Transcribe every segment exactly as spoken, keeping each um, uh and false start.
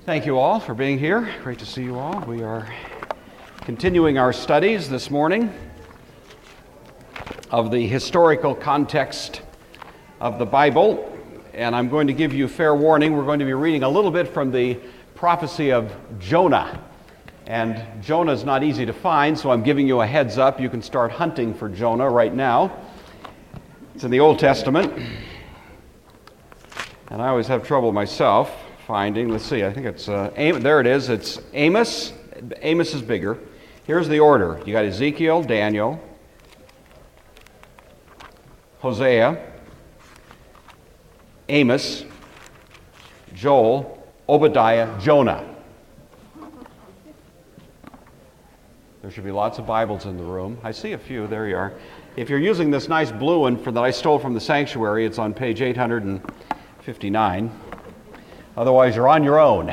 Thank you all for being here. Great to see you all. We are continuing our studies this morning of the historical context of the Bible, and I'm going to give you fair warning. We're going to be reading a little bit from the prophecy of Jonah, and Jonah is not easy to find, so I'm giving you a heads up. You can start hunting for Jonah right now. It's in the Old Testament, and I always have trouble myself finding. Let's see, I think it's, uh, Am- there it is. It's Amos. Amos is bigger. Here's the order. You got Ezekiel, Daniel, Hosea, Amos, Joel, Obadiah, Jonah. There should be lots of Bibles in the room. I see a few. There you are. If you're using this nice blue one for, that I stole from the sanctuary, it's on page eight hundred fifty-nine. Otherwise, you're on your own.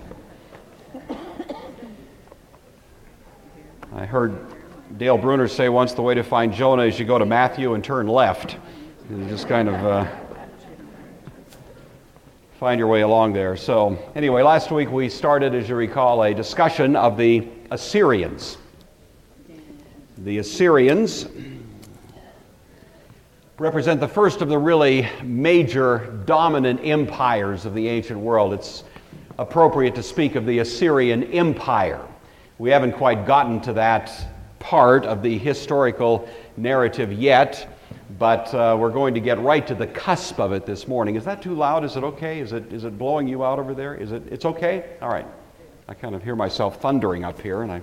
I heard Dale Bruner say once the way to find Jonah is you go to Matthew and turn left. You just kind of uh, find your way along there. So anyway, last week we started, as you recall, a discussion of the Assyrians. The Assyrians represent the first of the really major dominant empires of the ancient world. It's appropriate to speak of the Assyrian Empire. We haven't quite gotten to that part of the historical narrative yet, but uh, we're going to get right to the cusp of it this morning. Is that too loud? Is it okay? Is it is it blowing you out over there? Is it? It's okay? All right. I kind of hear myself thundering up here, and I.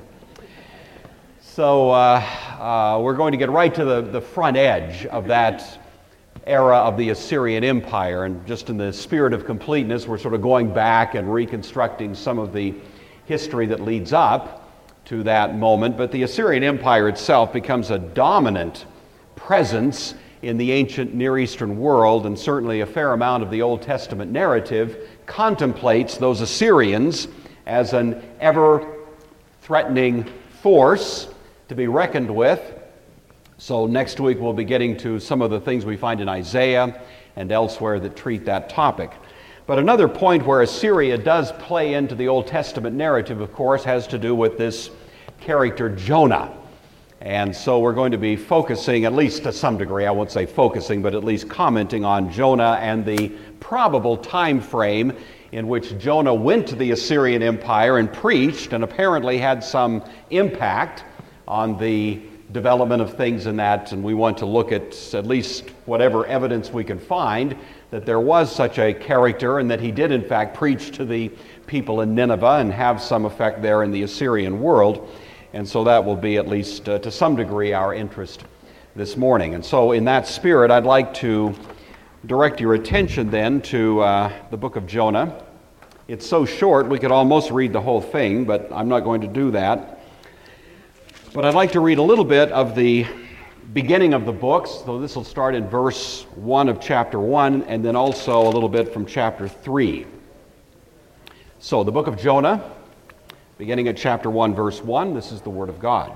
So uh, uh, we're going to get right to the, the front edge of that era of the Assyrian Empire, and just in the spirit of completeness, we're sort of going back and reconstructing some of the history that leads up to that moment. But the Assyrian Empire itself becomes a dominant presence in the ancient Near Eastern world, and certainly a fair amount of the Old Testament narrative contemplates those Assyrians as an ever-threatening force to be reckoned with. So next week we'll be getting to some of the things we find in Isaiah and elsewhere that treat that topic. But another point where Assyria does play into the Old Testament narrative, of course, has to do with this character Jonah. And so we're going to be focusing, at least to some degree, I won't say focusing, but at least commenting on Jonah and the probable time frame in which Jonah went to the Assyrian Empire and preached and apparently had some impact on the development of things in that. And we want to look at at least whatever evidence we can find that there was such a character and that he did in fact preach to the people in Nineveh and have some effect there in the Assyrian world. And so that will be at least uh, to some degree our interest this morning. And so in that spirit, I'd like to direct your attention then to uh, the book of Jonah. It's so short we could almost read the whole thing, but I'm not going to do that. But I'd like to read a little bit of the beginning of the book. So this will start in verse one of chapter one, and then also a little bit from chapter three. So the book of Jonah, beginning at chapter one, verse one, this is the word of God.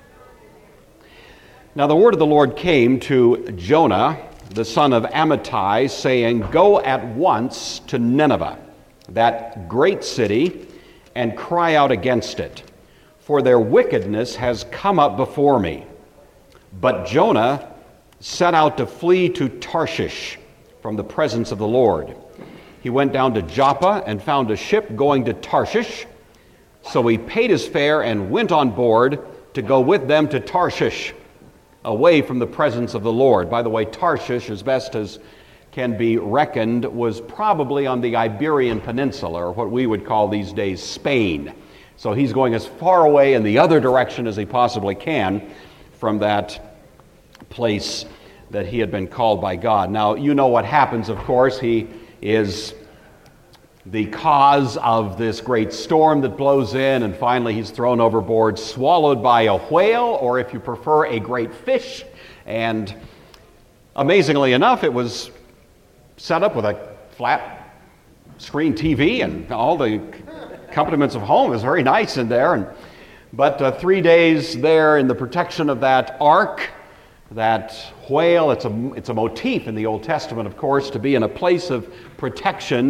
Now the word of the Lord came to Jonah, the son of Amittai, saying, "Go at once to Nineveh, that great city, and cry out against it, for their wickedness has come up before me." But Jonah set out to flee to Tarshish from the presence of the Lord. He went down to Joppa and found a ship going to Tarshish. So he paid his fare and went on board to go with them to Tarshish, away from the presence of the Lord. By the way, Tarshish, as best as can be reckoned, was probably on the Iberian Peninsula, or what we would call these days Spain. So he's going as far away in the other direction as he possibly can from that place that he had been called by God. Now, you know what happens, of course. He is the cause of this great storm that blows in, and finally he's thrown overboard, swallowed by a whale, or if you prefer, a great fish. And amazingly enough, it was set up with a flat screen T V and all the accompaniments of home. It was very nice in there. And but uh, three days there in the protection of that ark, that whale, it's a, it's a motif in the Old Testament, of course, to be in a place of protection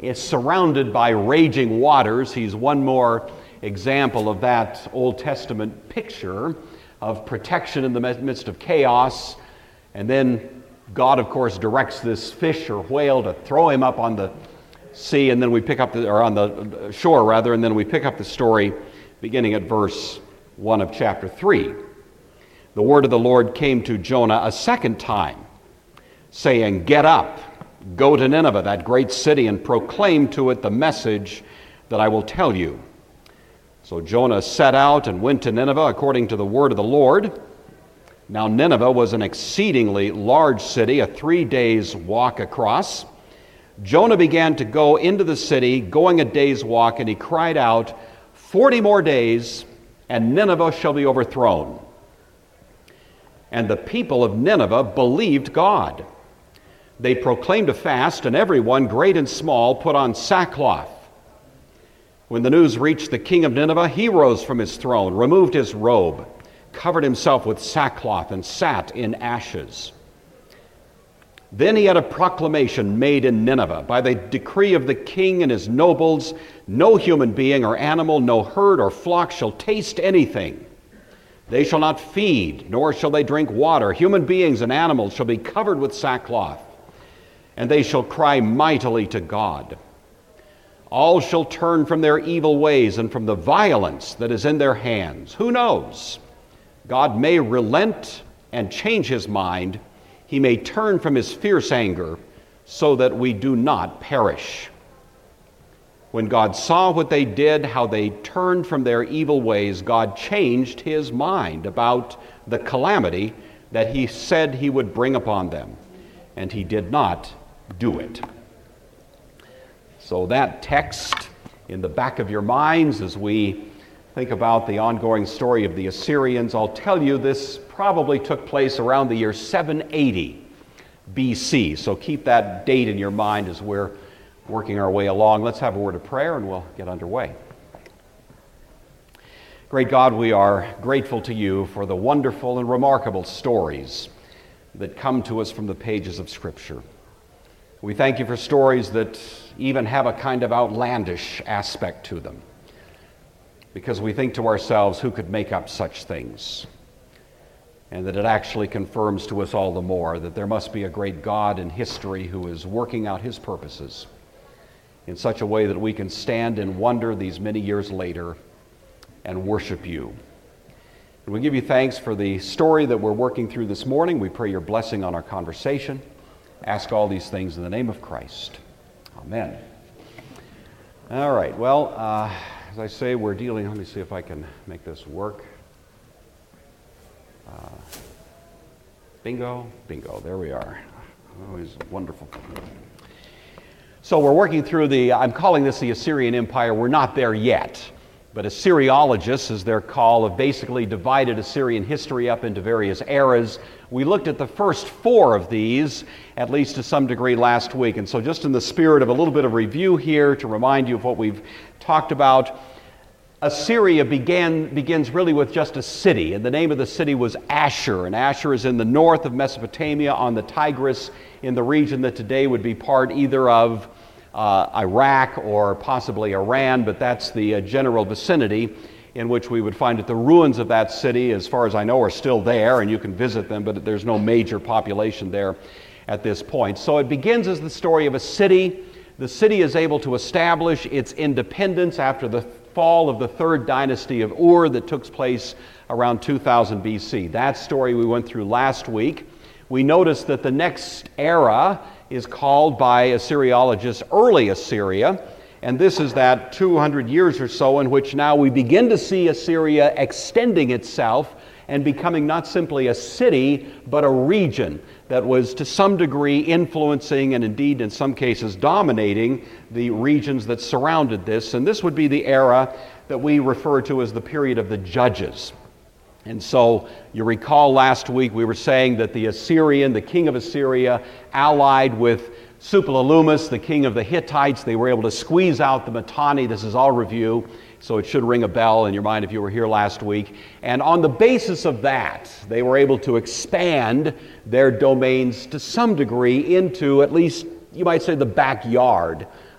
is surrounded by raging waters. He's one more example of that Old Testament picture of protection in the midst of chaos. And then God, of course, directs this fish or whale to throw him up on the sea, and then we pick up the, or on the shore rather, and then we pick up the story beginning at verse one of chapter three. The word of the Lord came to Jonah a second time, saying, "Get up, go to Nineveh, that great city, and proclaim to it the message that I will tell you." So Jonah set out and went to Nineveh according to the word of the Lord. Now Nineveh was an exceedingly large city, a three days' walk across. Jonah began to go into the city, going a day's walk, and he cried out, "Forty more days, and Nineveh shall be overthrown." And the people of Nineveh believed God. They proclaimed a fast, and everyone, great and small, put on sackcloth. When the news reached the king of Nineveh, he rose from his throne, removed his robe, covered himself with sackcloth, and sat in ashes. Then he had a proclamation made in Nineveh by the decree of the king and his nobles: no human being or animal, no herd or flock shall taste anything. They shall not feed, nor shall they drink water. Human beings and animals shall be covered with sackcloth, and they shall cry mightily to God. All shall turn from their evil ways and from the violence that is in their hands. Who knows? God may relent and change his mind. He may turn from his fierce anger so that we do not perish. When God saw what they did, how they turned from their evil ways, God changed his mind about the calamity that he said he would bring upon them, and he did not do it. So that text in the back of your minds as we think about the ongoing story of the Assyrians. I'll tell you this probably took place around the year seven eighty B C, so keep that date in your mind as we're working our way along. Let's have a word of prayer and we'll get underway. Great God, we are grateful to you for the wonderful and remarkable stories that come to us from the pages of Scripture. We thank you for stories that even have a kind of outlandish aspect to them, because we think to ourselves, who could make up such things? And that it actually confirms to us all the more that there must be a great God in history who is working out his purposes in such a way that we can stand in wonder these many years later and worship you. And we give you thanks for the story that we're working through this morning. We pray your blessing on our conversation. Ask all these things in the name of Christ. Amen. All right, well, uh, as I say, we're dealing, let me see if I can make this work. Uh, bingo, bingo, there we are. Always wonderful. So we're working through the, I'm calling this the Assyrian Empire. We're not there yet, but Assyriologists, as they're called, have basically divided Assyrian history up into various eras. We looked at the first four of these, at least to some degree, last week. And so just in the spirit of a little bit of review here, to remind you of what we've talked about, Assyria began begins really with just a city, and the name of the city was Ashur. And Ashur is in the north of Mesopotamia on the Tigris, in the region that today would be part either of uh, Iraq or possibly Iran, but that's the uh, general vicinity in which we would find that the ruins of that city, as far as I know, are still there, and you can visit them, but there's no major population there at this point. So it begins as the story of a city. The city is able to establish its independence after the fall of the third dynasty of Ur that took place around two thousand B C. That story we went through last week. We noticed that the next era is called by Assyriologists Early Assyria, and this is that two hundred years or so in which now we begin to see Assyria extending itself and becoming not simply a city, but a region that was to some degree influencing and indeed in some cases dominating the regions that surrounded this. And this would be the era that we refer to as the period of the Judges. And so you recall last week we were saying that the Assyrian, the king of Assyria, allied with Suppiluliuma, the king of the Hittites. They were able to squeeze out the Mitanni. This is all review, so it should ring a bell in your mind if you were here last week. And on the basis of that, they were able to expand their domains to some degree into, at least you might say, the backyard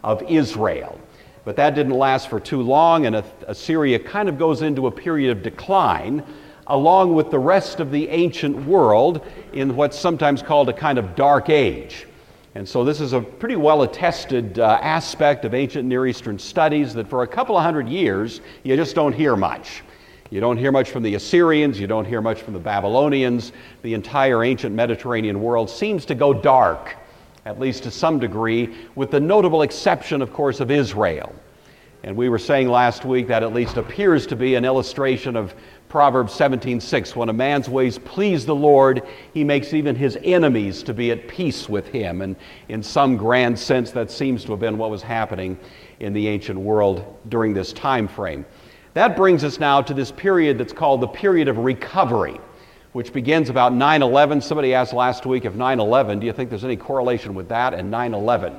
of Israel. But that didn't last for too long, and Assyria kind of goes into a period of decline, along with the rest of the ancient world, in what's sometimes called a kind of dark age. And so this is a pretty well-attested uh, aspect of ancient Near Eastern studies, that for a couple of hundred years, you just don't hear much. You don't hear much from the Assyrians, you don't hear much from the Babylonians. The entire ancient Mediterranean world seems to go dark, at least to some degree, with the notable exception, of course, of Israel. And we were saying last week that at least appears to be an illustration of Proverbs seventeen six. When a man's ways please the Lord, he makes even his enemies to be at peace with him. And in some grand sense, that seems to have been what was happening in the ancient world during this time frame. That brings us now to this period that's called the period of recovery, which begins about nine eleven. Somebody asked last week if nine eleven, do you think there's any correlation with that and nine eleven?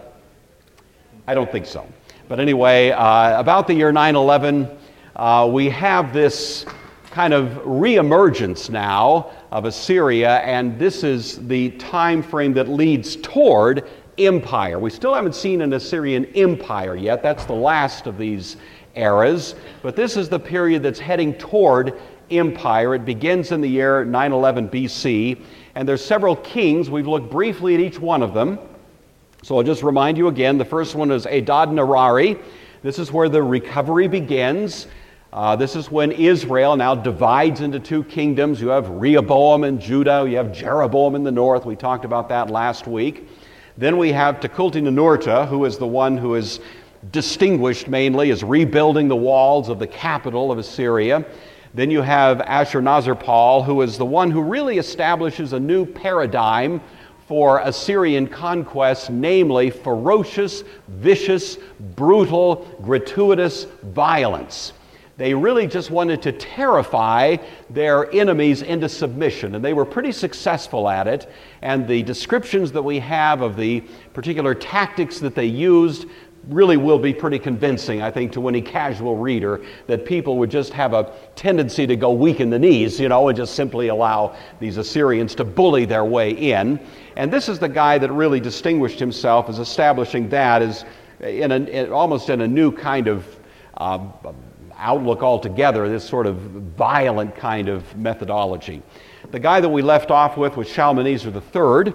I don't think so. But anyway, uh, about the year nine eleven, uh, we have this kind of reemergence now of Assyria, and this is the time frame that leads toward empire. We still haven't seen an Assyrian empire yet. That's the last of these eras, but this is the period that's heading toward empire. It begins in the year nine eleven B C, and there's several kings. We've looked briefly at each one of them. So I'll just remind you again, the first one is Adad-Nirari. This is where the recovery begins. Uh, this is when Israel now divides into two kingdoms. You have Rehoboam in Judah, you have Jeroboam in the north. We talked about that last week. Then we have Tukulti-Ninurta, who is the one who is distinguished mainly as rebuilding the walls of the capital of Assyria. Then you have Ashurnasirpal, who is the one who really establishes a new paradigm for Assyrian conquest, namely ferocious, vicious, brutal, gratuitous violence. They really just wanted to terrify their enemies into submission, and they were pretty successful at it. And the descriptions that we have of the particular tactics that they used really will be pretty convincing, I think, to any casual reader, that people would just have a tendency to go weak in the knees, you know, and just simply allow these Assyrians to bully their way in. And this is the guy that really distinguished himself as establishing that as in, a, in almost in a new kind of uh, outlook altogether, this sort of violent kind of methodology. The guy that we left off with was Shalmaneser the Third.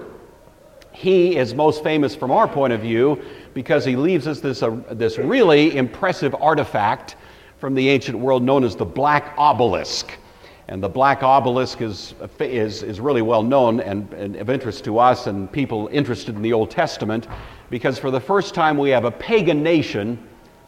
He is most famous from our point of view because he leaves us this, uh, this really impressive artifact from the ancient world known as the Black Obelisk. And the Black Obelisk is, is, is really well known and, and of interest to us and people interested in the Old Testament, because for the first time we have a pagan nation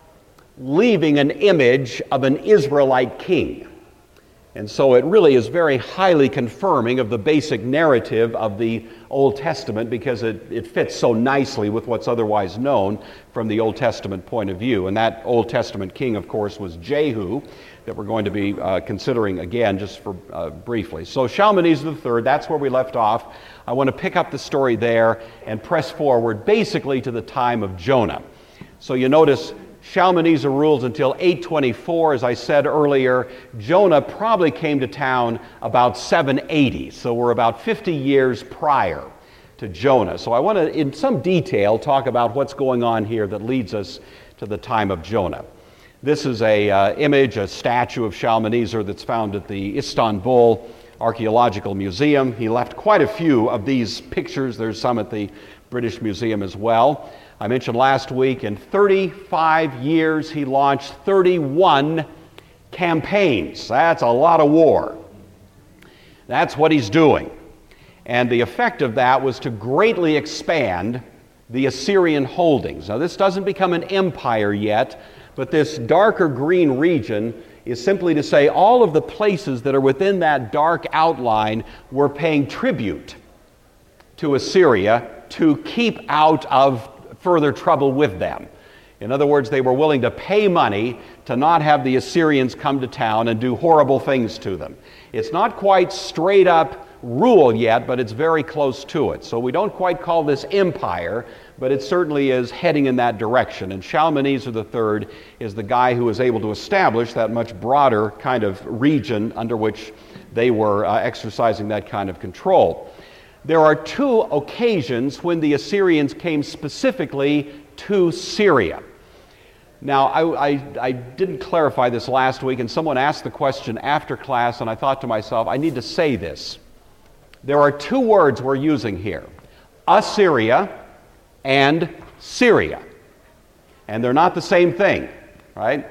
leaving an image of an Israelite king. And so it really is very highly confirming of the basic narrative of the Old Testament, because it, it fits so nicely with what's otherwise known from the Old Testament point of view. And that Old Testament king, of course, was Jehu, that we're going to be uh, considering again just for uh, briefly. So Shalmaneser the Third, that's where we left off. I want to pick up the story there and press forward basically to the time of Jonah. So you notice Shalmaneser rules until eight twenty-four. As I said earlier, Jonah probably came to town about seven eighty, so we're about fifty years prior to Jonah. So I want to, in some detail, talk about what's going on here that leads us to the time of Jonah. This is a uh, image, a statue of Shalmaneser that's found at the Istanbul Archaeological Museum. He left quite a few of these pictures. There's some at the British Museum as well. I mentioned last week, in thirty-five years, he launched thirty-one campaigns. That's a lot of war. That's what he's doing. And the effect of that was to greatly expand the Assyrian holdings. Now, this doesn't become an empire yet, but this darker green region is simply to say all of the places that are within that dark outline were paying tribute to Assyria to keep out of further trouble with them. In other words, they were willing to pay money to not have the Assyrians come to town and do horrible things to them. It's not quite straight up rule yet, but it's very close to it. So we don't quite call this empire, but it certainly is heading in that direction. And Shalmaneser the Third is the guy who was able to establish that much broader kind of region under which they were uh, exercising that kind of control. There are two occasions when the Assyrians came specifically to Syria. Now, I, I, I didn't clarify this last week, and someone asked the question after class, and I thought to myself, I need to say this. There are two words we're using here, Assyria and Syria. And they're not the same thing, right?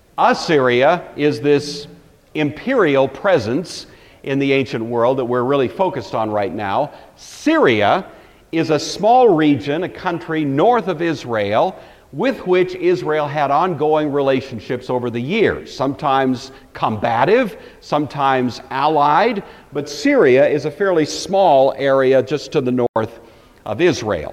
Assyria is this imperial presence in the ancient world that we're really focused on right now. Syria is a small region, a country north of Israel, with which Israel had ongoing relationships over the years, sometimes combative, sometimes allied, but Syria is a fairly small area just to the north of Israel.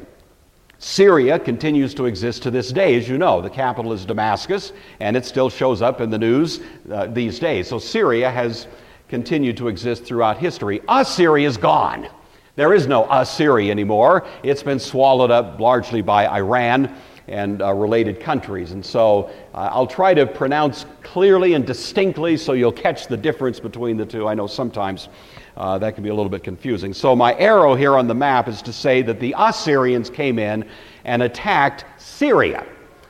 Syria continues to exist to this day, as you know. The capital is Damascus, and it still shows up in the news uh, these days. So Syria has continued to exist throughout history. Assyria is gone. There is no Assyria anymore. It's been swallowed up largely by Iran and uh, related countries. And so uh, I'll try to pronounce clearly and distinctly so you'll catch the difference between the two. I know sometimes uh, that can be a little bit confusing. So my arrow here on the map is to say that the Assyrians came in and attacked Syria.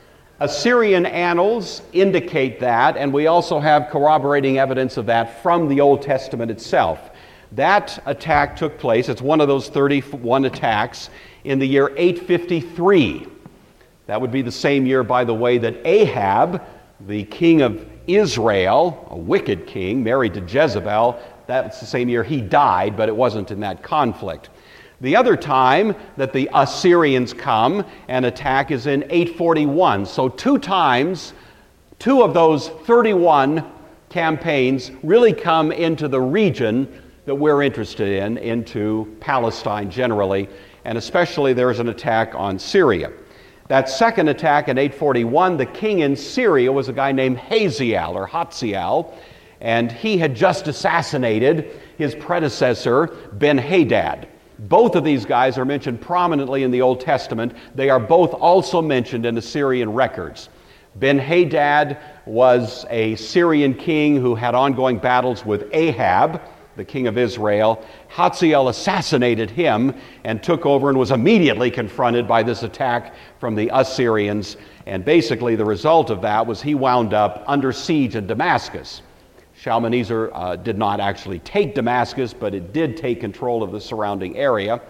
Assyrian annals indicate that, and we also have corroborating evidence of that from the Old Testament itself. That attack took place, it's one of those thirty-one attacks, in the year eight fifty-three. That would be the same year, by the way, that Ahab, the king of Israel, a wicked king, married to Jezebel, that's the same year he died, but it wasn't in that conflict. The other time that the Assyrians come and attack is in eight forty-one. So two times, two of those thirty-one campaigns really come into the region that we're interested in, into Palestine generally, and especially there's an attack on Syria. That second attack in eight forty-one, the king in Syria was a guy named Hazael or Hatziel, and he had just assassinated his predecessor, Ben-Hadad. Both of these guys are mentioned prominently in the Old Testament. They are both also mentioned in Assyrian records. Ben-Hadad was a Syrian king who had ongoing battles with Ahab, the king of Israel. Hatziel assassinated him and took over and was immediately confronted by this attack from the Assyrians. And basically the result of that was he wound up under siege in Damascus. Shalmaneser uh, did not actually take Damascus, but it did take control of the surrounding area.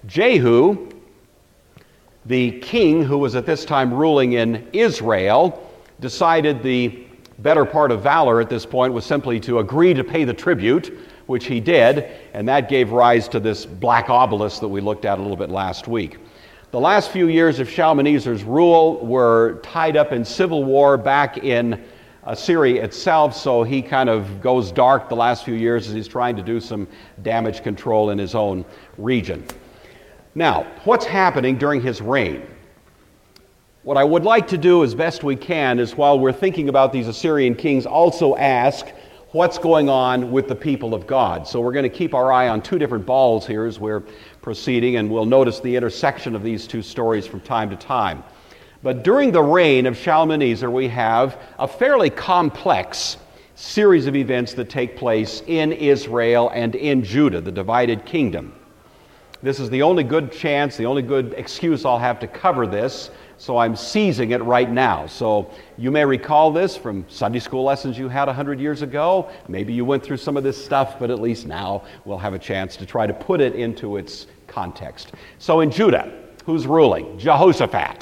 Jehu, the king who was at this time ruling in Israel, decided the better part of valor at this point was simply to agree to pay the tribute, which he did, and that gave rise to this black obelisk that we looked at a little bit last week. The last few years of Shalmaneser's rule were tied up in civil war back in Assyria itself, so he kind of goes dark the last few years as he's trying to do some damage control in his own region. Now, what's happening during his reign? What I would like to do as best we can is, while we're thinking about these Assyrian kings, also ask what's going on with the people of God. So we're going to keep our eye on two different balls here as we're proceeding, and we'll notice the intersection of these two stories from time to time. But during the reign of Shalmaneser, we have a fairly complex series of events that take place in Israel and in Judah, the divided kingdom. This is the only good chance, the only good excuse I'll have to cover this, so I'm seizing it right now. So you may recall this from Sunday school lessons you had a hundred years ago. Maybe you went through some of this stuff, but at least now we'll have a chance to try to put it into its context. So in Judah, who's ruling? Jehoshaphat.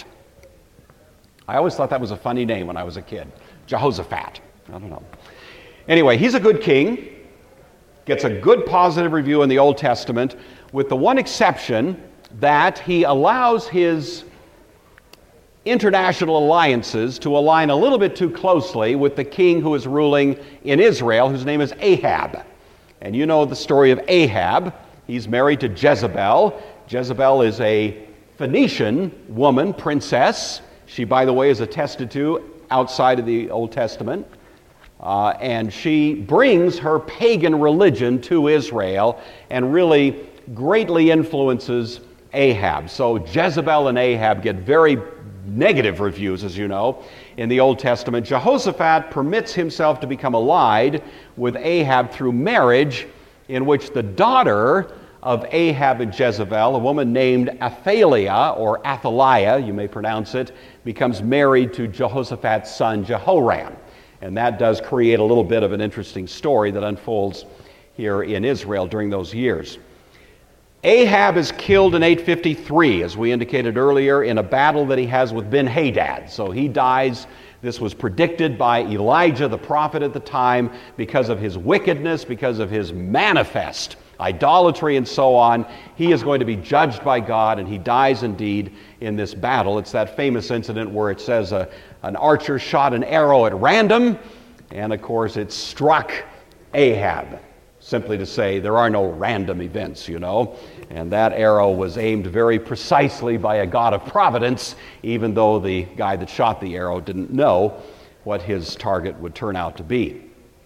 I always thought that was a funny name when I was a kid. Jehoshaphat. I don't know. Anyway, he's a good king, gets a good positive review in the Old Testament, with the one exception that he allows his international alliances to align a little bit too closely with the king who is ruling in Israel, whose name is Ahab. And you know the story of Ahab. He's married to Jezebel. Jezebel is a Phoenician woman, princess. She, by the way, is attested to outside of the Old Testament. Uh, and she brings her pagan religion to Israel and really greatly influences Ahab. So Jezebel and Ahab get very negative reviews, as you know, in the Old Testament. Jehoshaphat permits himself to become allied with Ahab through marriage, in which the daughter of Ahab and Jezebel, a woman named Athaliah, or Athaliah, you may pronounce it, becomes married to Jehoshaphat's son Jehoram. And that does create a little bit of an interesting story that unfolds here in Israel during those years. Ahab is killed in eight fifty-three, as we indicated earlier, in a battle that he has with Ben-Hadad. So he dies. This was predicted by Elijah, the prophet at the time, because of his wickedness, because of his manifest idolatry and so on. He is going to be judged by God, and he dies indeed in this battle. It's that famous incident where it says a, an archer shot an arrow at random, and of course it struck Ahab. Simply to say there are no random events, you know. And that arrow was aimed very precisely by a God of providence, even though the guy that shot the arrow didn't know what his target would turn out to be.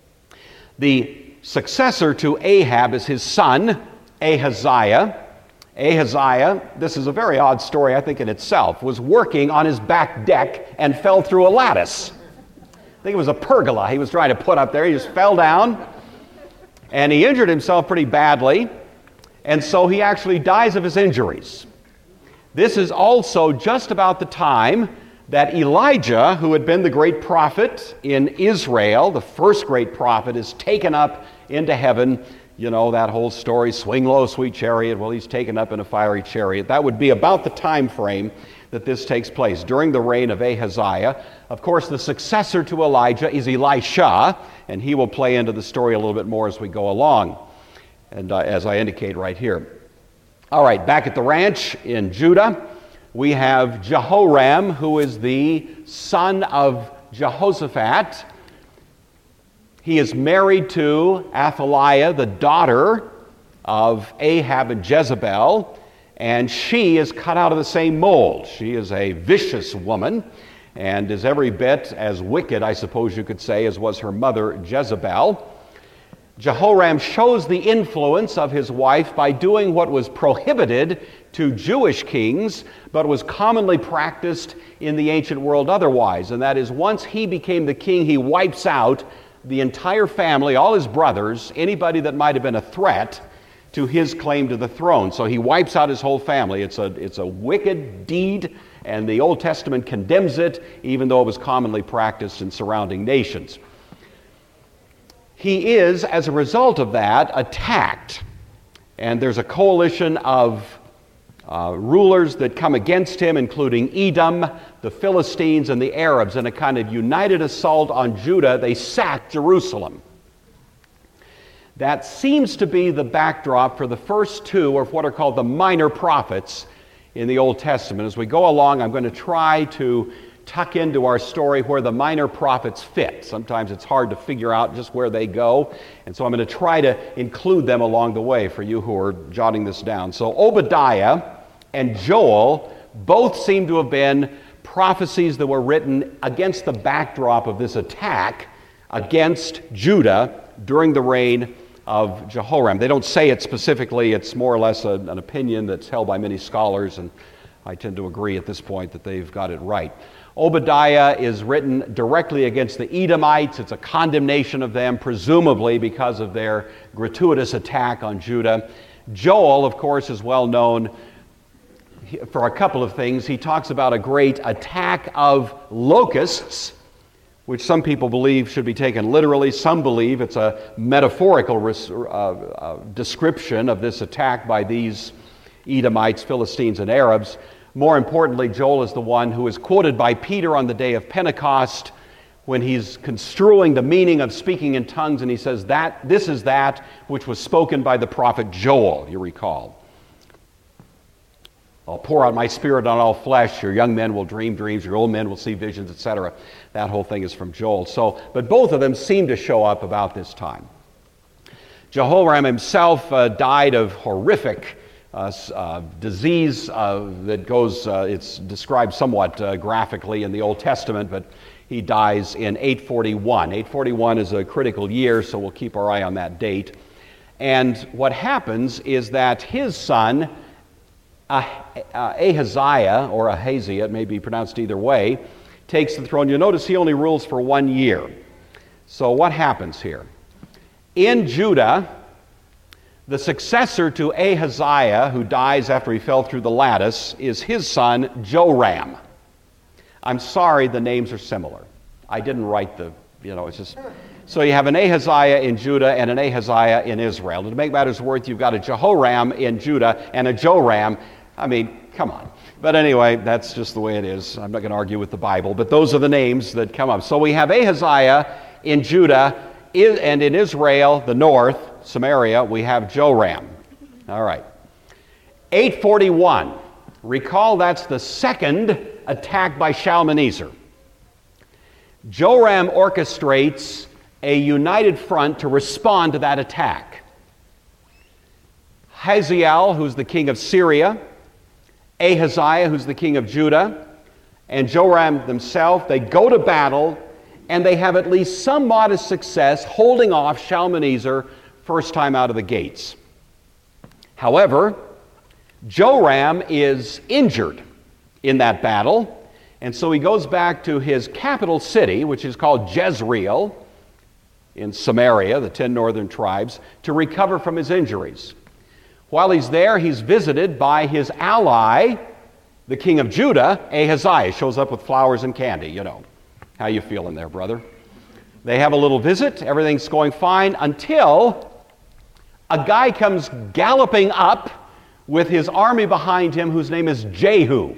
The successor to Ahab is his son, Ahaziah. Ahaziah, this is a very odd story, I think, in itself, was working on his back deck and fell through a lattice. I think it was a pergola he was trying to put up there. He just fell down, and he injured himself pretty badly, and so he actually dies of his injuries. This is also just about the time that Elijah, who had been the great prophet in Israel, the first great prophet, is taken up into heaven. You know that whole story, swing low, sweet chariot. Well, he's taken up in a fiery chariot. That would be about the time frame that this takes place, during the reign of Ahaziah. Of course, the successor to Elijah is Elisha, and he will play into the story a little bit more as we go along, and uh, as I indicate right here. All right, back at the ranch in Judah, we have Jehoram, who is the son of Jehoshaphat. He is married to Athaliah, the daughter of Ahab and Jezebel, and she is cut out of the same mold. She is a vicious woman and is every bit as wicked, I suppose you could say, as was her mother Jezebel. Jehoram shows the influence of his wife by doing what was prohibited to Jewish kings, but was commonly practiced in the ancient world otherwise. And that is, once he became the king, he wipes out the entire family, all his brothers, anybody that might have been a threat to his claim to the throne. So he wipes out his whole family. It's a, it's a wicked deed, and the Old Testament condemns it, even though it was commonly practiced in surrounding nations. He is, as a result of that, attacked. And there's a coalition of uh, rulers that come against him, including Edom, the Philistines, and the Arabs. In a kind of united assault on Judah, they sack Jerusalem. That seems to be the backdrop for the first two of what are called the minor prophets in the Old Testament. As we go along, I'm going to try to tuck into our story where the minor prophets fit. Sometimes it's hard to figure out just where they go, and so I'm going to try to include them along the way for you who are jotting this down. So Obadiah and Joel both seem to have been prophecies that were written against the backdrop of this attack against Judah during the reign of Jehoram. They don't say it specifically. It's more or less a, an opinion that's held by many scholars, and I tend to agree at this point that they've got it right. Obadiah is written directly against the Edomites. It's a condemnation of them, presumably because of their gratuitous attack on Judah. Joel, of course, is well known for a couple of things. He talks about a great attack of locusts, which some people believe should be taken literally. Some believe it's a metaphorical uh, uh, description of this attack by these Edomites, Philistines, and Arabs. More importantly, Joel is the one who is quoted by Peter on the day of Pentecost when he's construing the meaning of speaking in tongues, and he says that this is that which was spoken by the prophet Joel, you recall. I'll pour out my spirit on all flesh. Your young men will dream dreams. Your old men will see visions, et cetera. That whole thing is from Joel. So, but both of them seem to show up about this time. Jehoram himself uh, died of horrific uh, uh, disease uh, that goes, uh, it's described somewhat uh, graphically in the Old Testament, but he dies in eight forty-one. eight forty-one is a critical year, so we'll keep our eye on that And what happens is that his son, Uh, uh, Ahaziah, or Ahaziah, it may be pronounced either way, takes the throne. You'll notice he only rules for one year. So what happens here? In Judah, The successor to Ahaziah, who dies after he fell through the lattice, is his son, Joram. I'm sorry the names are similar. I didn't write the, you know, it's just... So you have an Ahaziah in Judah and an Ahaziah in Israel. To make matters worse, you've got a Jehoram in Judah and a Joram. I mean, come on. But anyway, that's just the way it is. I'm not going to argue with the Bible, but those are the names that come up. So we have Ahaziah in Judah, and in Israel, the north, Samaria, we have Joram. All right. eight forty-one. Recall that's the second attack by Shalmaneser. Joram orchestrates a united front to respond to that attack. Hazael, who's the king of Syria, Ahaziah, who's the king of Judah, and Joram themselves, they go to battle, and they have at least some modest success holding off Shalmaneser first time out of the gates. However, Joram is injured in that battle, and so he goes back to his capital city, which is called Jezreel, in Samaria, the ten northern tribes, to recover from his injuries. While he's there, he's visited by his ally, the king of Judah, Ahaziah. Shows up with flowers and candy, you know. How you feeling there, brother? They have a little visit. Everything's going fine until a guy comes galloping up with his army behind him whose name is Jehu.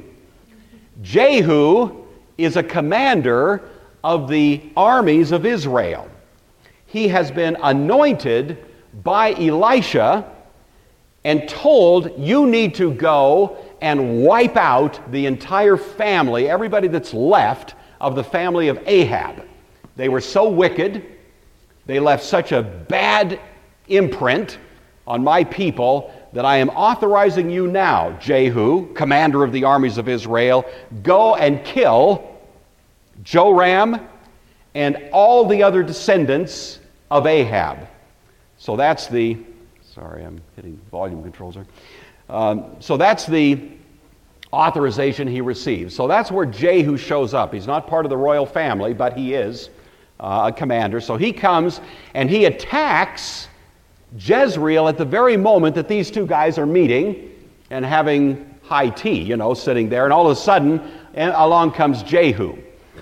Jehu is a commander of the armies of Israel. He has been anointed by Elisha and told, you need to go and wipe out the entire family, everybody that's left of the family of Ahab. They were so wicked, they left such a bad imprint on my people that I am authorizing you now, Jehu, commander of the armies of Israel, go and kill Joram and all the other descendants of Ahab. So that's the, sorry, I'm hitting volume controls there. Um, so that's the authorization he receives. So that's where Jehu shows up. He's not part of the royal family, but he is uh, a commander. So he comes and he attacks Jezreel at the very moment that these two guys are meeting and having high tea, you know, sitting there. And all of a sudden, along comes Jehu.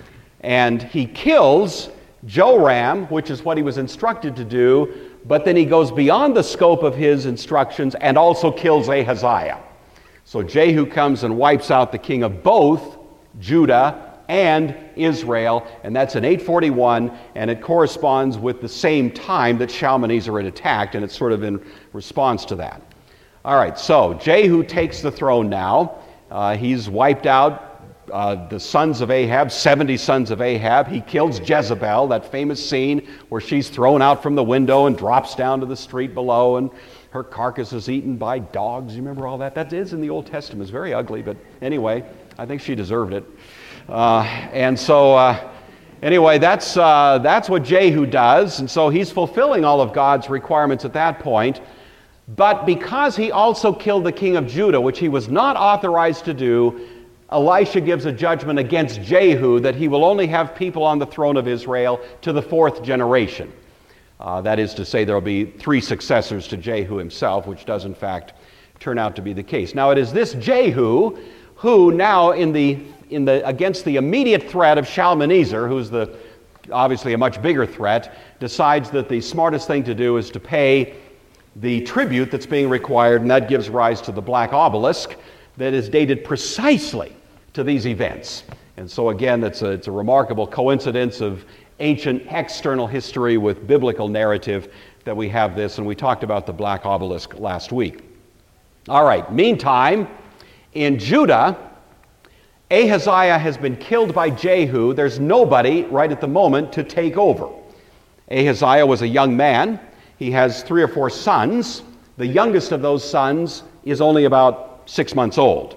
And he kills Joram, which is what he was instructed to do, but then he goes beyond the scope of his instructions and also kills Ahaziah. So Jehu comes and wipes out the king of both Judah and Israel, and that's in eight forty-one, and it corresponds with the same time that Shalmaneser had attacked, and it's sort of in response to that. All right, so Jehu takes the throne now. Uh, he's wiped out uh, the sons of Ahab, seventy sons of Ahab. He kills Jezebel, that famous scene where she's thrown out from the window and drops down to the street below, and her carcass is eaten by dogs. You remember all that? That is in the Old Testament. It's very ugly, but anyway, I think she deserved it. Uh, and so, uh, anyway, that's, uh, that's what Jehu does. And so he's fulfilling all of God's requirements at that point. But because he also killed the king of Judah, which he was not authorized to do, Elisha gives a judgment against Jehu that he will only have people on the throne of Israel to the fourth generation. Uh, that is to say, there will be three successors to Jehu himself, which does in fact turn out to be the case. Now, it is this Jehu who now in the in the against the immediate threat of Shalmaneser, who's the obviously a much bigger threat, decides that the smartest thing to do is to pay the tribute that's being required, and that gives rise to the black obelisk that is dated precisely to these events. And so again, it's a, it's a remarkable coincidence of ancient external history with biblical narrative that we have this, and we talked about the black obelisk last week. All right, meantime, in Judah, Ahaziah has been killed by Jehu. There's nobody right at the moment to take over. Ahaziah was a young man. He has three or four sons. The youngest of those sons is only about six months old.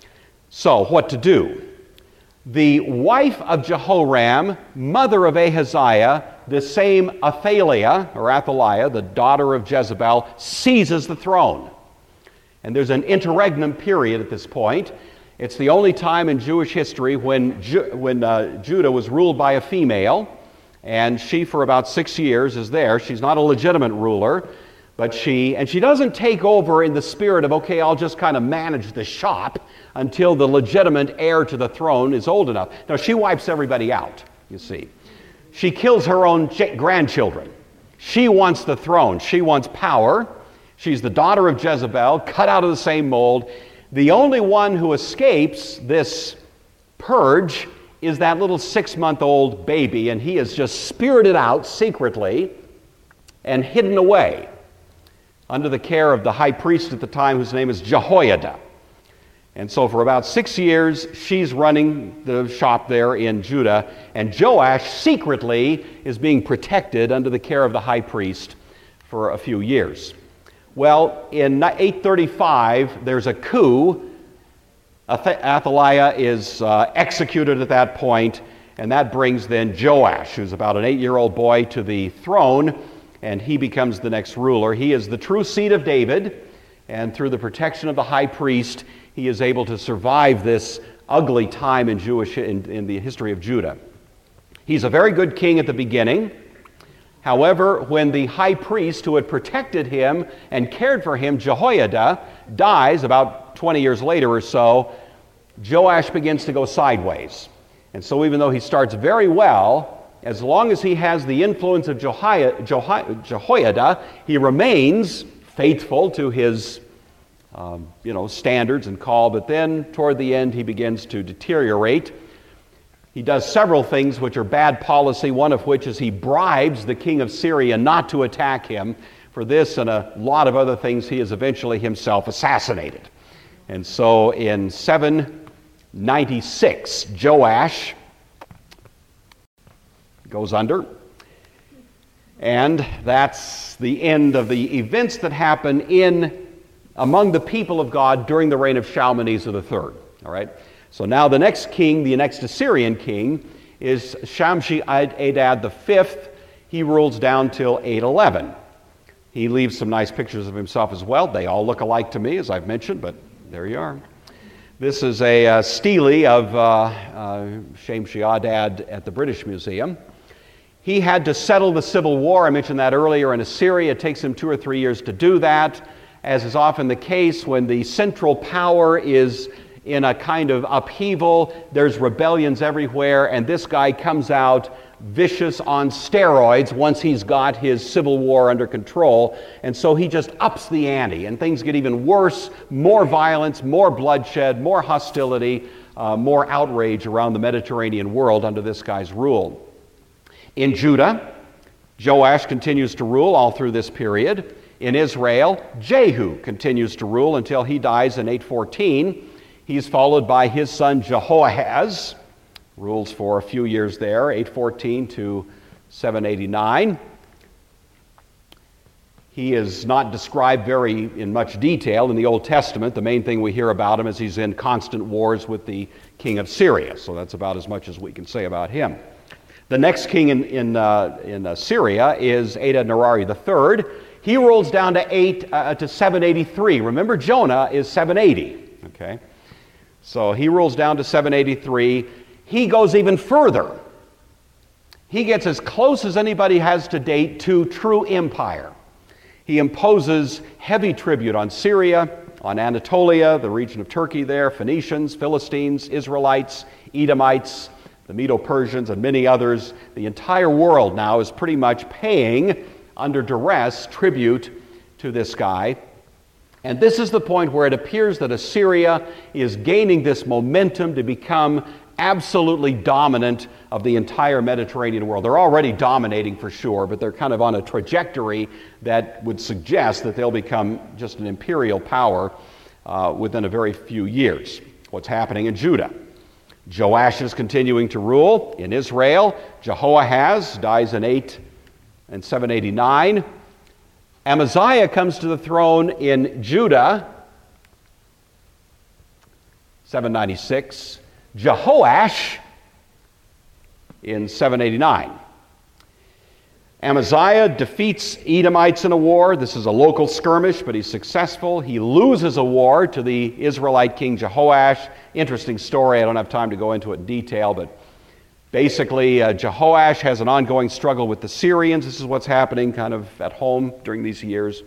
So, what to do? The wife of Jehoram, mother of Ahaziah, the same Athaliah, or Athaliah, the daughter of Jezebel, seizes the throne. And there's an interregnum period at this point. It's the only time in Jewish history when, Ju- when uh, Judah was ruled by a female, and she for about six years is there. She's not a legitimate ruler, But she, and she doesn't take over in the spirit of, okay, I'll just kind of manage the shop until the legitimate heir to the throne is old enough. No, she wipes everybody out, you see. She kills her own ch- grandchildren. She wants the throne. She wants power. She's the daughter of Jezebel, cut out of the same mold. The only one who escapes this purge is that little six-month-old baby, and he is just spirited out secretly and hidden away under the care of the high priest at the time, whose name is Jehoiada. And so for about six years, she's running the shop there in Judah, and Joash secretly is being protected under the care of the high priest for a few years. Well, in eight thirty-five, there's a coup. Athaliah is uh, executed at that point, and that brings then Joash, who's about an eight-year-old boy, to the throne, and he becomes the next ruler. He is the true seed of David, and through the protection of the high priest, he is able to survive this ugly time in Jewish in, in the history of Judah. He's a very good king at the beginning. However, when the high priest who had protected him and cared for him, Jehoiada, dies about twenty years later or so, Joash begins to go sideways. And so even though he starts very well, as long as he has the influence of Jehoiada, Jehoiada he remains faithful to his um, you know, standards and call, but then toward the end he begins to deteriorate. He does several things which are bad policy, one of which is he bribes the king of Syria not to attack him. For this and a lot of other things, he is eventually himself assassinated. And so in seven ninety-six, Joash goes under. And that's the end of the events that happen in among the people of God during the reign of Shalmaneser the third. All right? So now the next king, the next Assyrian king, is Shamshi-Adad the fifth. He rules down till eight eleven. He leaves some nice pictures of himself as well. They all look alike to me, as I've mentioned, but there you are. This is a uh, stele of uh, uh, Shamshi-Adad at the British Museum. He had to settle the civil war. I mentioned that earlier in Assyria. It takes him two or three years to do that, as is often the case when the central power is in a kind of upheaval. There's rebellions everywhere, and this guy comes out vicious on steroids once he's got his civil war under control, and so he just ups the ante, and things get even worse, more violence, more bloodshed, more hostility, uh, more outrage around the Mediterranean world under this guy's rule. In Judah, Joash continues to rule all through this period. In Israel, Jehu continues to rule until he dies in eight fourteen. He's followed by his son Jehoahaz, rules for a few years there, eight fourteen to seven eighty-nine. He is not described very in much detail in the Old Testament. The main thing we hear about him is he's in constant wars with the king of Syria, so that's about as much as we can say about him. The next king in, in, uh, in uh, Syria is Adad-Nirari the third. He rules down to eight uh, to seven eighty-three. Remember, Jonah is seven eighty. Okay, so he rules down to seven eighty-three. He goes even further. He gets as close as anybody has to date to true empire. He imposes heavy tribute on Syria, on Anatolia, the region of Turkey there, Phoenicians, Philistines, Israelites, Edomites, the Medo-Persians, and many others. The entire world now is pretty much paying under duress tribute to this guy. And this is the point where it appears that Assyria is gaining this momentum to become absolutely dominant of the entire Mediterranean world. They're already dominating for sure, but they're kind of on a trajectory that would suggest that they'll become just an imperial power uh, within a very few years. What's happening in Judah? Joash is continuing to rule. In Israel, Jehoahaz dies in eight and seven eighty-nine. Amaziah comes to the throne in Judah, seven ninety-six. Jehoash in seven eighty-nine. Amaziah defeats Edomites in a war. This is a local skirmish, but he's successful. He loses a war to the Israelite king Jehoash. Interesting story. I don't have time to go into it in detail, but basically uh, Jehoash has an ongoing struggle with the Syrians. This is what's happening kind of at home during these years.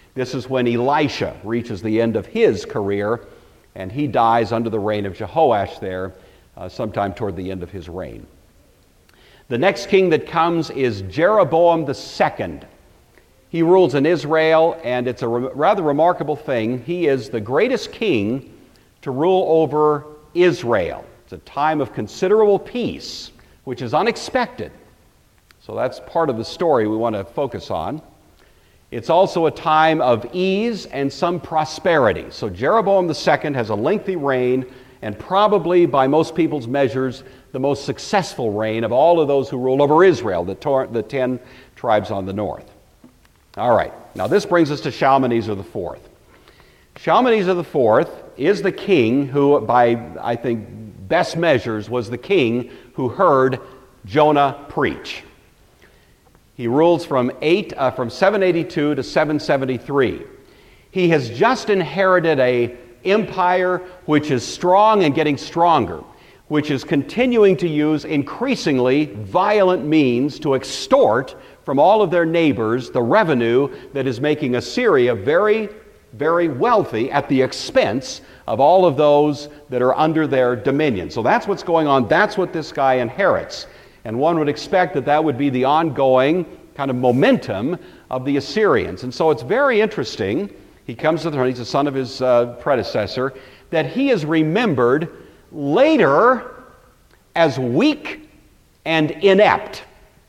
This is when Elisha reaches the end of his career, and he dies under the reign of Jehoash there, uh, sometime toward the end of his reign. The next king that comes is Jeroboam the second. He rules in Israel, and it's a re- rather remarkable thing. He is the greatest king to rule over Israel. It's a time of considerable peace, which is unexpected. So that's part of the story we want to focus on. It's also a time of ease and some prosperity. So Jeroboam the second has a lengthy reign, and probably by most people's measures, the most successful reign of all of those who ruled over Israel, the, tor- the ten tribes on the north. All right, now this brings us to Shalmaneser the fourth. Shalmaneser the fourth is the king who, by, I think, best measures, was the king who heard Jonah preach. He rules from eight, uh, from seven eighty-two to seven seventy-three. He has just inherited an empire which is strong and getting stronger, which is continuing to use increasingly violent means to extort from all of their neighbors the revenue that is making Assyria very, very wealthy at the expense of all of those that are under their dominion. So that's what's going on. That's what this guy inherits. And one would expect that that would be the ongoing kind of momentum of the Assyrians. And so it's very interesting. He comes to the throne, he's the son of his uh, predecessor, that he is remembered later as weak and inept.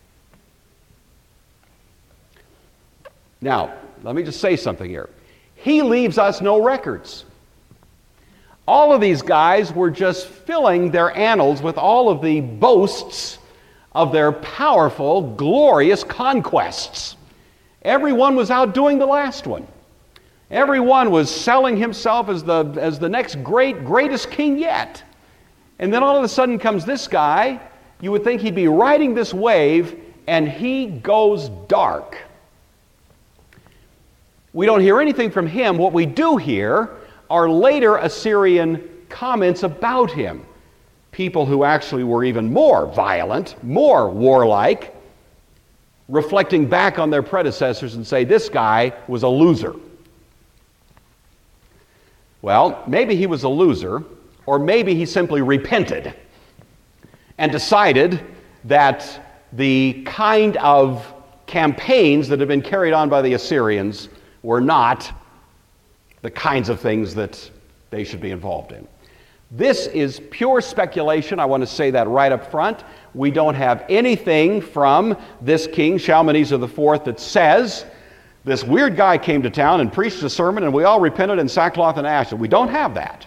Now, let me just say something here. He leaves us no records. All of these guys were just filling their annals with all of the boasts of their powerful, glorious conquests. Everyone was outdoing the last one. Everyone was selling himself as the, as the next great, greatest king yet. And then all of a sudden comes this guy. You would think he'd be riding this wave, and he goes dark. We don't hear anything from him. What we do hear are later Assyrian comments about him. People who actually were even more violent, more warlike, reflecting back on their predecessors and say, this guy was a loser. Well, maybe he was a loser, or maybe he simply repented and decided that the kind of campaigns that have been carried on by the Assyrians were not the kinds of things that they should be involved in. This is pure speculation. I want to say that right up front. We don't have anything from this king, Shalmaneser the fourth, that says this weird guy came to town and preached a sermon and we all repented in sackcloth and ashes. We don't have that.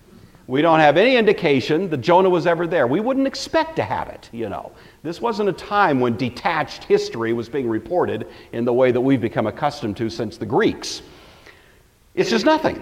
We don't have any indication that Jonah was ever there. We wouldn't expect to have it, you know. This wasn't a time when detached history was being reported in the way that we've become accustomed to since the Greeks. It's just nothing.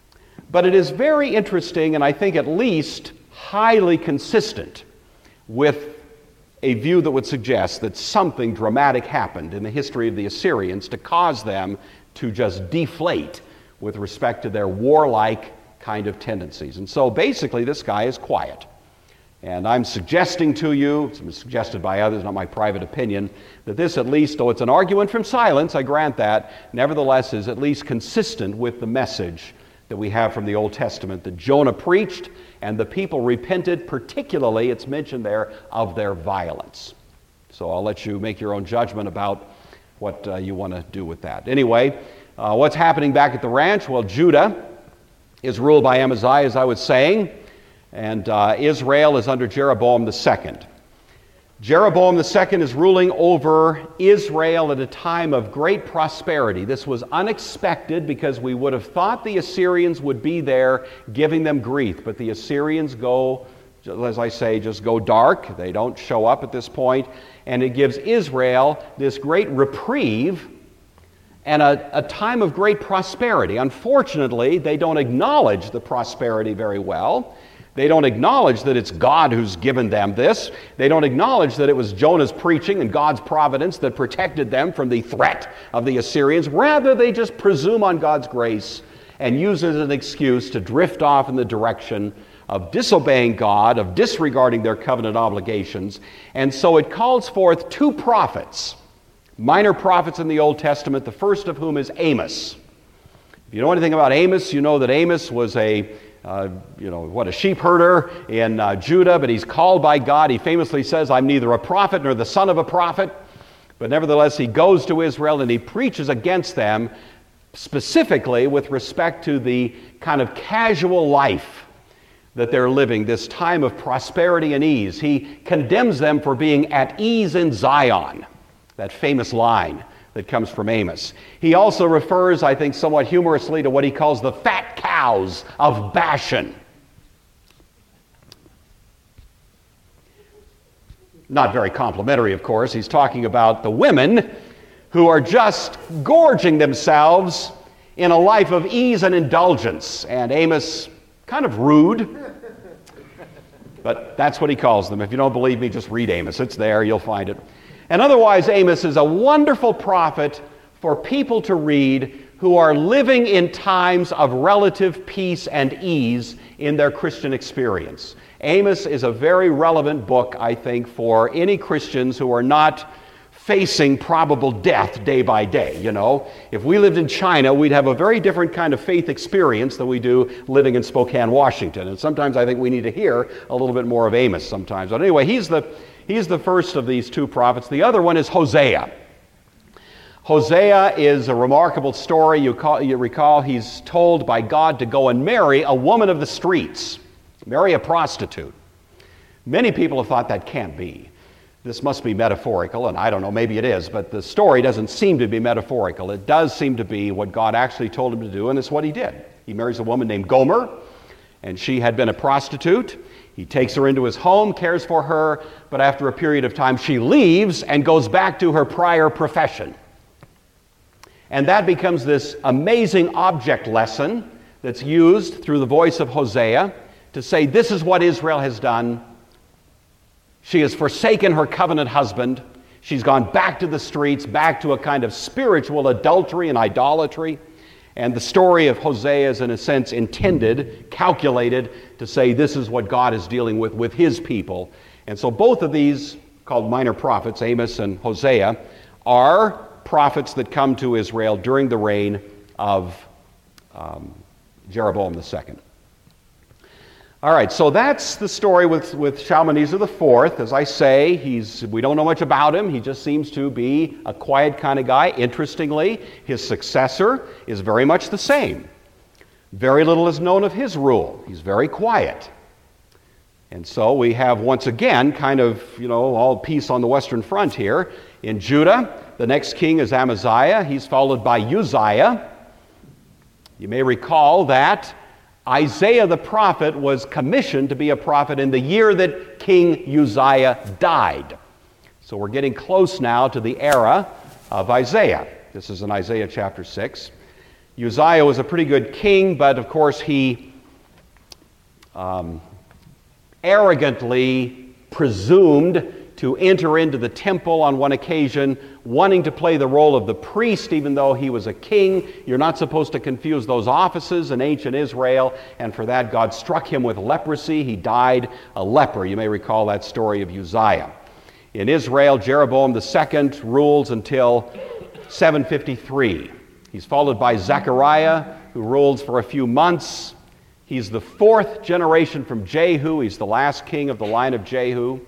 But it is very interesting, and I think at least highly consistent with a view that would suggest that something dramatic happened in the history of the Assyrians to cause them to just deflate with respect to their warlike kind of tendencies. And so basically this guy is quiet. And I'm suggesting to you, it's been suggested by others, not my private opinion, that this at least, though it's an argument from silence, I grant that, nevertheless is at least consistent with the message that we have from the Old Testament that Jonah preached and the people repented, particularly, it's mentioned there, of their violence. So I'll let you make your own judgment about what uh, you want to do with that. Anyway, uh, what's happening back at the ranch? Well, Judah is ruled by Amaziah, as I was saying, and uh, Israel is under Jeroboam the second. Jeroboam the second is ruling over Israel at a time of great prosperity. This was unexpected because we would have thought the Assyrians would be there giving them grief, but the Assyrians go, as I say, just go dark. They don't show up at this point, and it gives Israel this great reprieve and a, a time of great prosperity. Unfortunately, they don't acknowledge the prosperity very well. They don't acknowledge that it's God who's given them this. They don't acknowledge that it was Jonah's preaching and God's providence that protected them from the threat of the Assyrians. Rather, they just presume on God's grace and use it as an excuse to drift off in the direction of disobeying God, of disregarding their covenant obligations. And so it calls forth two prophets, minor prophets in the Old Testament, the first of whom is Amos. If you know anything about Amos, you know that Amos was a, uh, you know, what, a sheep herder in uh, Judah, but he's called by God. He famously says, I'm neither a prophet nor the son of a prophet. But nevertheless, he goes to Israel and he preaches against them, specifically with respect to the kind of casual life that they're living, this time of prosperity and ease. He condemns them for being at ease in Zion, that famous line that comes from Amos. He also refers, I think somewhat humorously, to what he calls the fat cows of Bashan. Not very complimentary, of course. He's talking about the women who are just gorging themselves in a life of ease and indulgence. And Amos, kind of rude, but that's what he calls them. If you don't believe me, just read Amos. It's there, you'll find it. And otherwise, Amos is a wonderful prophet for people to read who are living in times of relative peace and ease in their Christian experience. Amos is a very relevant book, I think, for any Christians who are not facing probable death day by day, you know. If we lived in China, we'd have a very different kind of faith experience than we do living in Spokane, Washington. And sometimes I think we need to hear a little bit more of Amos sometimes. But anyway, he's the, he's the first of these two prophets. The other one is Hosea. Hosea is a remarkable story. You, call, you recall he's told by God to go and marry a woman of the streets, marry a prostitute. Many people have thought that can't be. This must be metaphorical, and I don't know, maybe it is, but the story doesn't seem to be metaphorical. It does seem to be what God actually told him to do, and it's what he did. He marries a woman named Gomer, and she had been a prostitute. He takes her into his home, cares for her, but after a period of time, she leaves and goes back to her prior profession. And that becomes this amazing object lesson that's used through the voice of Hosea to say, this is what Israel has done. She has forsaken her covenant husband. She's gone back to the streets, back to a kind of spiritual adultery and idolatry. And the story of Hosea is, in a sense, intended, calculated to say this is what God is dealing with with his people. And so both of these, called minor prophets, Amos and Hosea, are prophets that come to Israel during the reign of um, Jeroboam the second. All right, so that's the story with, with Shalmaneser the fourth. As I say, he's, we don't know much about him. He just seems to be a quiet kind of guy. Interestingly, his successor is very much the same. Very little is known of his rule. He's very quiet. And so we have, once again, kind of, you know, all peace on the western front here. In Judah, the next king is Amaziah. He's followed by Uzziah. You may recall that Isaiah the prophet was commissioned to be a prophet in the year that King Uzziah died. So we're getting close now to the era of Isaiah. This is in Isaiah chapter six. Uzziah was a pretty good king, but of course he um, arrogantly presumed to enter into the temple on one occasion, wanting to play the role of the priest even though he was a king. You're not supposed to confuse those offices in ancient Israel, and for that God struck him with leprosy. He died a leper. You may recall that story of Uzziah. In Israel, Jeroboam the second rules until seven fifty-three. He's followed by Zechariah, who rules for a few months. He's the fourth generation from Jehu. He's the last king of the line of Jehu.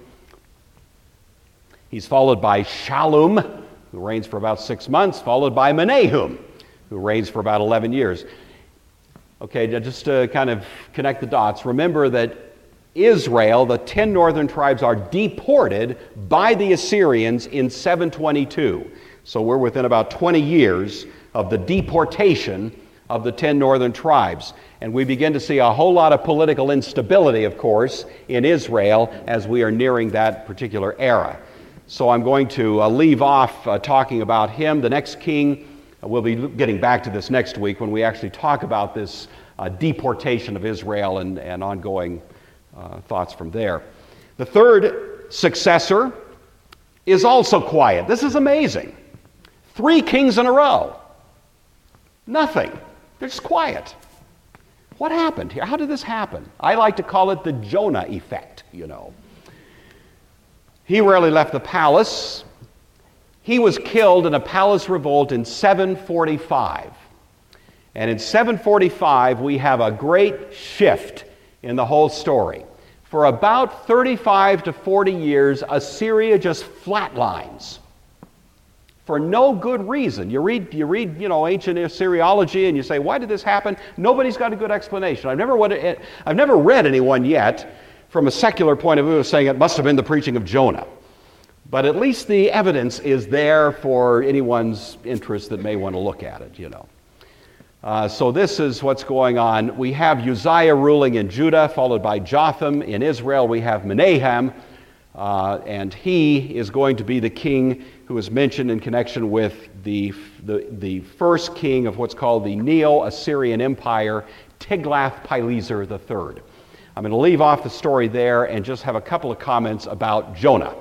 He's followed by Shallum, who reigns for about six months, followed by Menahum, who reigns for about eleven years. Okay, just to kind of connect the dots, remember that Israel, the ten northern tribes, are deported by the Assyrians in seven twenty-two. So we're within about twenty years of the deportation of the ten northern tribes. And we begin to see a whole lot of political instability, of course, in Israel as we are nearing that particular era. So I'm going to uh, leave off uh, talking about him. The next king, uh, we'll be getting back to this next week when we actually talk about this uh, deportation of Israel and, and ongoing uh, thoughts from there. The third successor is also quiet. This is amazing. Three kings in a row. Nothing. They're just quiet. What happened here? How did this happen? I like to call it the Jonah effect, you know. He rarely left the palace. He was killed in a palace revolt in seven forty-five. And in seven forty-five, we have a great shift in the whole story. For about thirty-five to forty years, Assyria just flatlines for no good reason. You read, you read, you know, ancient Assyriology, and you say, why did this happen? Nobody's got a good explanation. I've never, I've never read anyone yet from a secular point of view saying it must have been the preaching of Jonah. But at least the evidence is there for anyone's interest that may want to look at it, you know. Uh, so this is what's going on. We have Uzziah ruling in Judah, followed by Jotham. In Israel, we have Menahem, uh, and he is going to be the king who is mentioned in connection with the, the, the first king of what's called the Neo-Assyrian Empire, Tiglath-Pileser the third. I'm going to leave off the story there and just have a couple of comments about Jonah.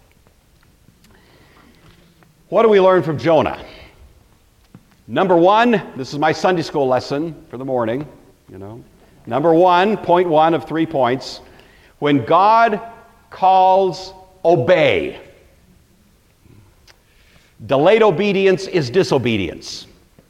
What do we learn from Jonah? Number one, this is my Sunday school lesson for the morning, you know. Number one, point one of three points. When God calls, obey. Delayed obedience is disobedience.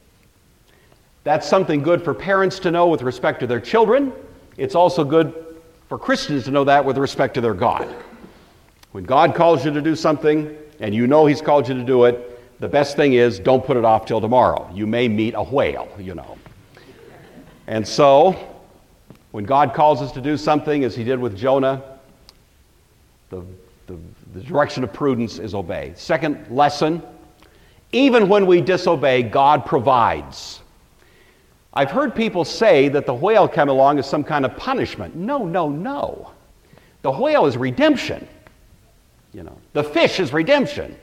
That's something good for parents to know with respect to their children. It's also good for Christians to know that with respect to their God. When God calls you to do something, and you know He's called you to do it, the best thing is don't put it off till tomorrow. You may meet a whale, you know. And so, when God calls us to do something, as He did with Jonah, the, the, the direction of prudence is obey. Second lesson, even when we disobey, God provides. I've heard people say that the whale came along as some kind of punishment. No, no, no. The whale is redemption. You know, the fish is redemption.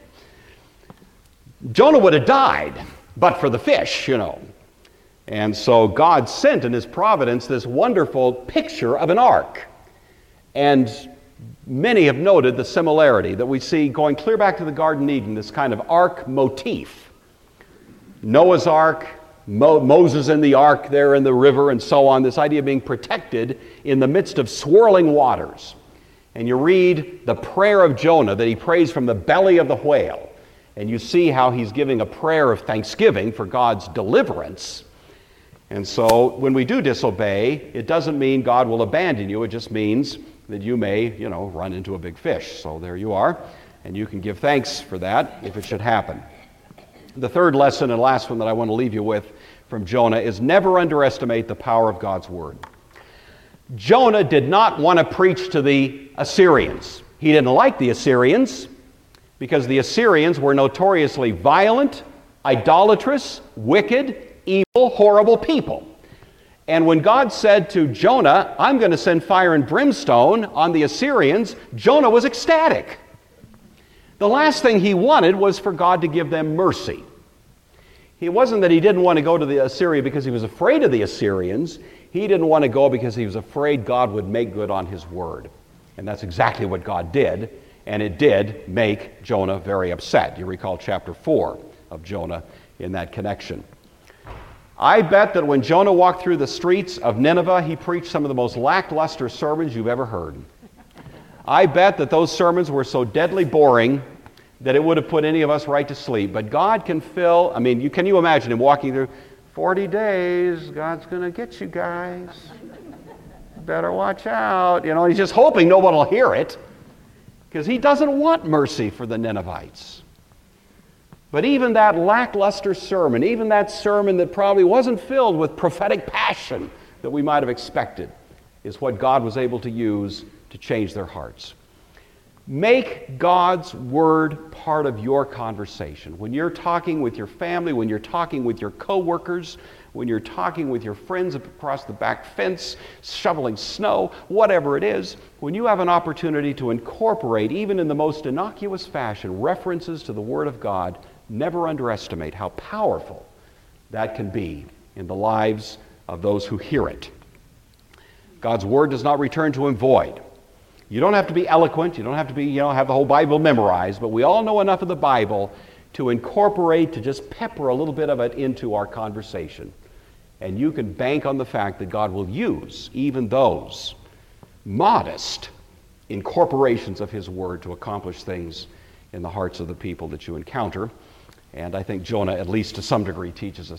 Jonah would have died, but for the fish, you know. And so God sent in His providence this wonderful picture of an ark. And many have noted the similarity that we see going clear back to the Garden of Eden, this kind of ark motif. Noah's ark, Mo- Moses in the ark there in the river and so on, this idea of being protected in the midst of swirling waters. And you read the prayer of Jonah that he prays from the belly of the whale. And you see how he's giving a prayer of thanksgiving for God's deliverance. And so when we do disobey, it doesn't mean God will abandon you. It just means that you may, you know, run into a big fish. So there you are. And you can give thanks for that if it should happen. The third lesson and last one that I want to leave you with from Jonah is never underestimate the power of God's word. Jonah did not want to preach to the Assyrians. He didn't like the Assyrians because the Assyrians were notoriously violent, idolatrous, wicked, evil, horrible people. And when God said to Jonah, I'm going to send fire and brimstone on the Assyrians, Jonah was ecstatic. The last thing he wanted was for God to give them mercy. It wasn't that he didn't want to go to the Assyria because he was afraid of the Assyrians. He didn't want to go because he was afraid God would make good on His word. And that's exactly what God did. And it did make Jonah very upset. You recall chapter four of Jonah in that connection. I bet that when Jonah walked through the streets of Nineveh, he preached some of the most lackluster sermons you've ever heard. I bet that those sermons were so deadly boring that it would have put any of us right to sleep. But God can fill, I mean, you, can you imagine him walking through, forty days, God's going to get you guys. Better watch out. You know, he's just hoping no one will hear it because he doesn't want mercy for the Ninevites. But even that lackluster sermon, even that sermon that probably wasn't filled with prophetic passion that we might have expected, is what God was able to use to change their hearts. Make God's word part of your conversation. When you're talking with your family, when you're talking with your coworkers, when you're talking with your friends across the back fence, shoveling snow, whatever it is, when you have an opportunity to incorporate, even in the most innocuous fashion, references to the Word of God, never underestimate how powerful that can be in the lives of those who hear it. God's Word does not return to Him void. You don't have to be eloquent, you don't have to be, you know, have the whole Bible memorized, but we all know enough of the Bible to incorporate, to just pepper a little bit of it into our conversation. And you can bank on the fact that God will use even those modest incorporations of His Word to accomplish things in the hearts of the people that you encounter. And I think Jonah, at least to some degree, teaches us